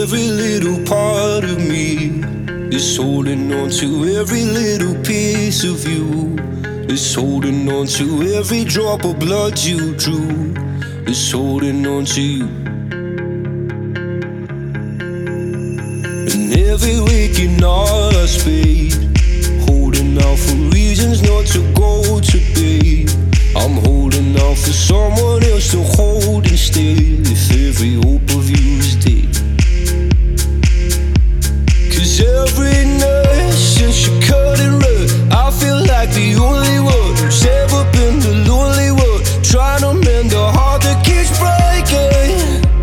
every little part of me is holding on to every little piece of you. Is holding on to every drop of blood you drew. Is holding on to you. And every waking hour I spade, holding out for reasons not to go to bed. I'm holding out for someone else to hold instead. If every